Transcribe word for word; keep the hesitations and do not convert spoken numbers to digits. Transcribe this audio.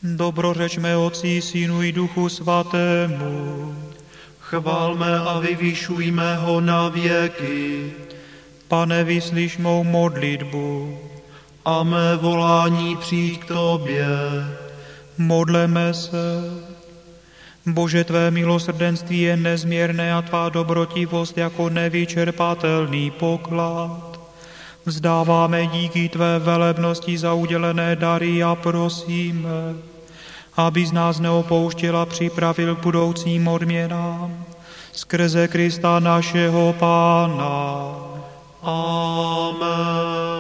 Dobrořečme Otci, Synu i Duchu Svatému. Chválme a vyvyšujme ho na věky. Pane, vyslyš mou modlitbu. A mé volání přijď k tobě. Modleme se. Bože, tvé milosrdenství je nezměrné a tvá dobrotivost jako nevyčerpatelný poklad. Vzdáváme díky tvé velebnosti za udělené dary a prosíme, aby z nás neopouštěla, připravil k budoucím odměnám. Skrze Krista našeho Pána. Amen.